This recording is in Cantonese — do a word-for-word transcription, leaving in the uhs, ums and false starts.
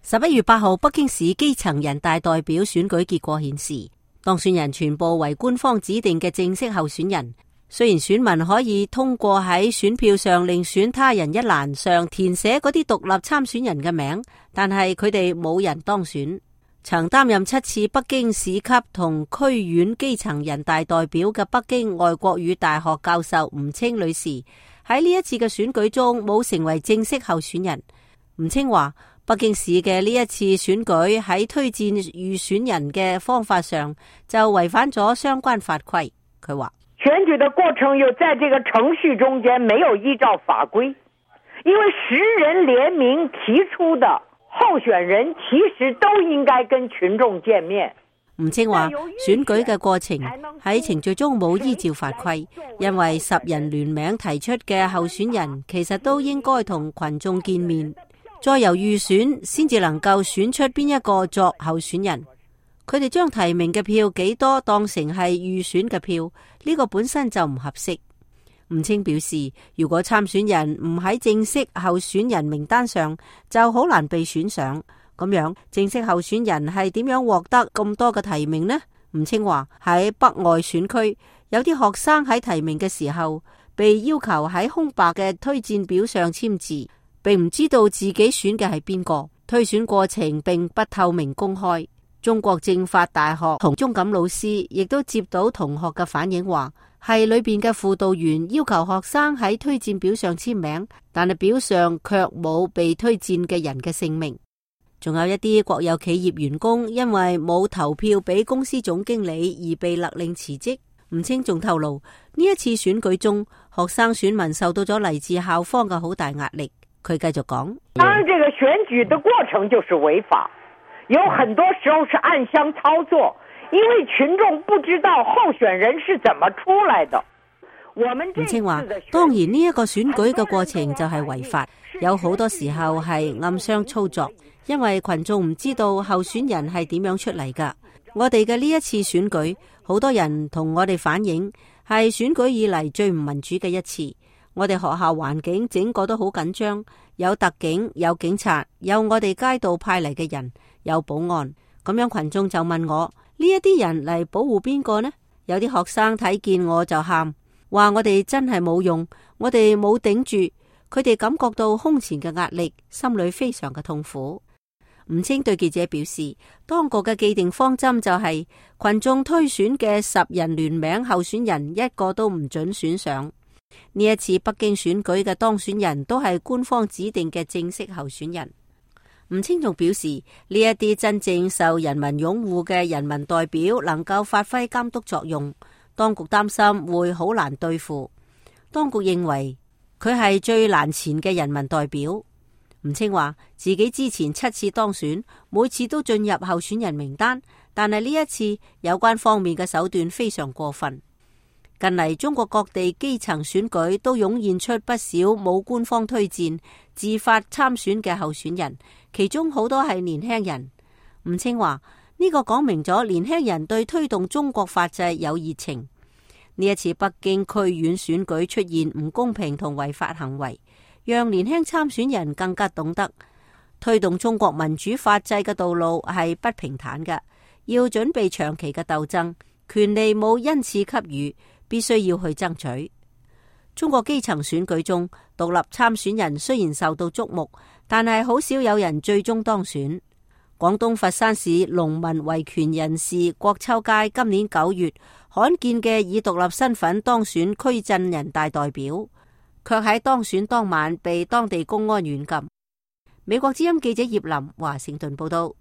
十一月八號，北京市基層人大代表選舉結果顯示，當選人全部為官方指定嘅正式候選人。雖然選民可以通過喺選票上另選他人一欄上填寫嗰啲獨立參選人嘅名，但係佢哋冇人當選。曾擔任七次北京市級同區縣基層人大代表嘅北京外國語大學教授吳清女士喺呢一次嘅選舉中冇成為正式候選人。吳清話，北京市嘅呢一次選舉喺推薦預選人嘅方法上就違反咗相關法規。佢話， 選舉的過程又在這個程序中間沒有依照法規，因為十人聯名提出的候選人其實都應該跟群眾見面。 吳清話，選舉嘅過程喺程序中冇依照法規，因為十人聯名提出嘅候選人其實都應該同群眾見面，再由預選先至能夠選出邊一個作候選人。佢哋將提名嘅票幾多當成係預選嘅票，呢個本身就唔合適。吳清表示，如果參選人唔喺正式候選人名單上，就好難被選上。咁樣正式候選人係點樣獲得咁多嘅提名呢？吳清話，喺北外選區，有啲學生喺提名嘅時候被要求喺空白嘅推薦表上簽字，並唔知道自己選嘅係邊個。推選過程並不透明公開。中國政法大學洪忠錦老師亦都接到同學嘅反映，話係裏邊嘅輔導員要求學生喺推薦表上簽名，但係表上卻冇被推薦嘅人嘅姓名。仲有一啲國有企業員工因為冇投票俾公司總經理而被勒令辭職。吳清仲透露，呢一次選舉中，學生選民受到咗嚟自校方嘅好大壓力。佢繼續講， 當然，這個選舉的過程就是違法，有很多時候是暗箱操作，因為群眾不知道候選人是怎麼出來的。 吳清話，當然呢一個選舉嘅過程就係違法，有好多時候係暗箱操作，因為群眾唔知道候選人係點樣出嚟噶。我哋嘅呢一次選舉，好多人同我哋反映係選舉以嚟最唔民主嘅一次。我哋學校環境整個都好緊張，有特警，有警察，有我哋街道派嚟嘅人，有保安。咁樣群眾就問我，呢一啲人嚟保護邊個呢？有啲學生睇見我就喊，話我哋真係冇用，我哋冇頂住。佢哋感覺到空前嘅壓力，心裏非常嘅痛苦。吳清對記者表示，當局嘅既定方針就係、是、群眾推選嘅十人聯名候選人一個都唔准選上。呢一次北京選舉嘅當選人都係官方指定嘅正式候選人。吳清仲表示，呢一啲真正受人民擁護嘅人民代表能夠發揮監督作用，當局擔心會好難對付。當局認為佢係最難纏嘅人民代表。吳清話自己之前七次當選，每次都進入候選人名單，但係呢一次有關方面嘅手段非常過分。近嚟中國各地基層選舉都湧現出不少冇官方推薦、自發參選嘅候選人，其中好多係年輕人。吳清話呢個講明咗年輕人對推動中國法制有熱情。呢一次北京區縣選舉出現唔公平同違法行為，讓年輕參選人更加懂得推動中國民主法制嘅道路係不平坦嘅，要準備長期嘅鬥爭，權利冇因此給予，必須要去爭取。中國基層選舉中，獨立參選人雖然受到矚目，但係好少有人最終當選。廣東佛山市農民維權人士郭秋佳今年九月罕見嘅以獨立身份當選區鎮人大代表，卻喺當選當晚被當地公安軟禁。美國之音記者葉林華盛頓報道。